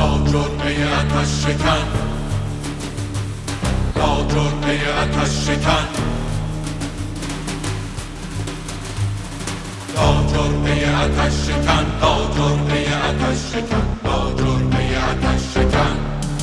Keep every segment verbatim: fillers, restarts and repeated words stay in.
لا جرعه آتش شکن، لا جرعه آتش شکن، لا جرعه آتش شکن، لا جرعه آتش شکن، لا جرعه آتش شکن.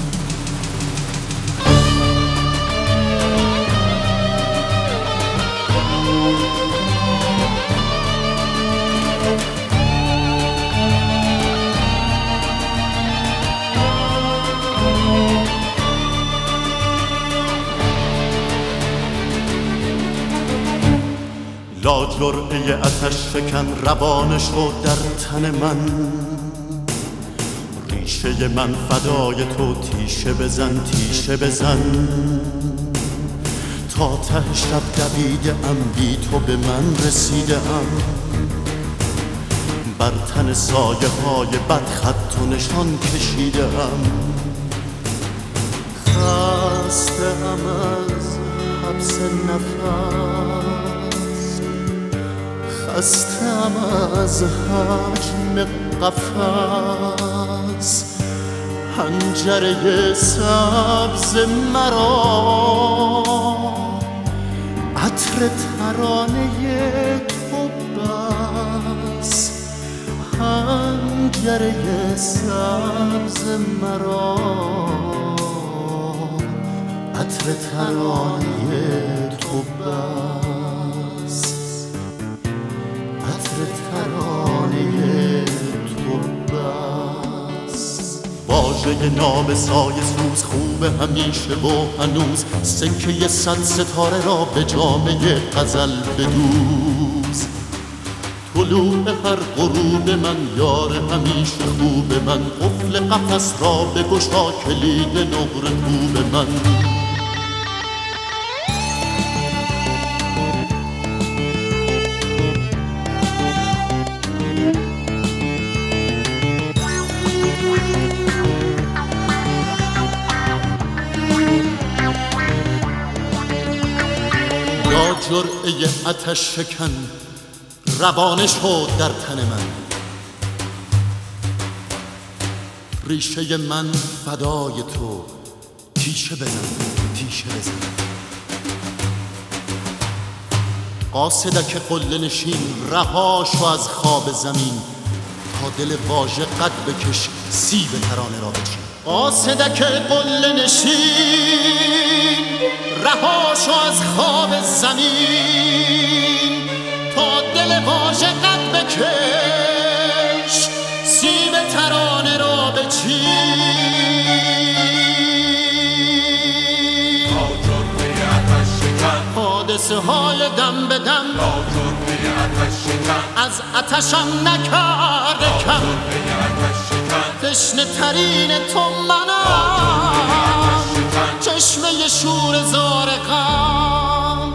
لا جرعه آتش شکن روانه شد در تن من، ریشه من فدای تو، تیشه بزن تیشه بزن. تا ته شب دویده ام، بی تو به من رسیده ام، بر تن سایه های بد خط و نشان کشیده ام. خسته ام از حبس نفس، خستم از حجم قفس. حنجره سبز مرا عطر ترانه تو بس، حنجره سبز مرا عطر ترانه تو بس، عطر ترانه تو بس. واژه نام سایه سوز خوبه همیشه و هنوز، سکه صد ستاره را به جامعه غزل بدوز. طلوع هر غروب من یار همیشه خوب من، قفل قفس را بگشا کلید نقر خوب من. لا جرعه آتش شکن روانه شد در تن من، ریشه من فدای تو، تیشه بزن تیشه بزن. قاصدک قله نشین رها شو از خواب زمین، تا دل واژه قد بکش سیب ترانه را بچین. قاصدک قله نشین رها شو از خواب زمین، تا دل واژه قد بکش سیب ترانه را بچین. لا جرعه آتش شکن، حادثه های دم به دم، لا جرعه آتش شکن، از آتشم نکرده کم. لا جرعه آتش شکن، تشنه ترین تو منم، چشمه شور زار غم.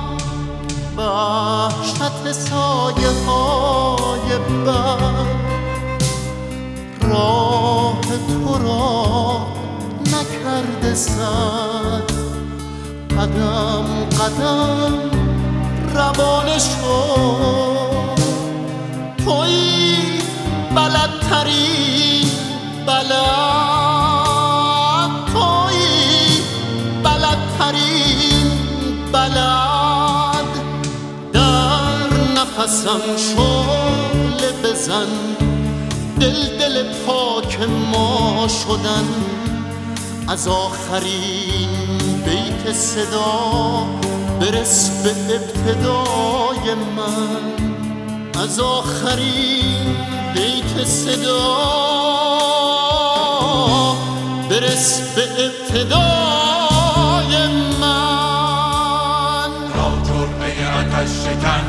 وحشت سایه های بد راه تو را نکرده سد، قدم قدم روانه شد. تویی بلدترین بلد، تویی بلدترین بلد. در نفسم شعله بزن، دل دل پاک ما شدن. از آخرین بیت صدا برس به ابتدای من، از آخرین بیت صدا برس به ابتدای من. لا جرعه آتش شکن،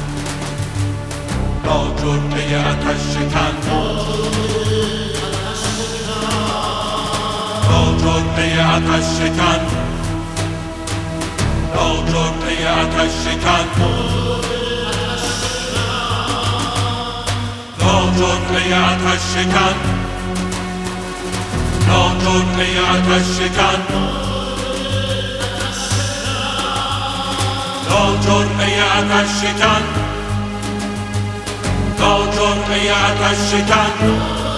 لا جرعه آتش شکن، لا جرعه آتش شکن، لا جرعه آتش شکن، لا جرعه آتش شکن، لا جرعه آتش شکن، لا جرعه آتش شکن، لا جرعه آتش شکن.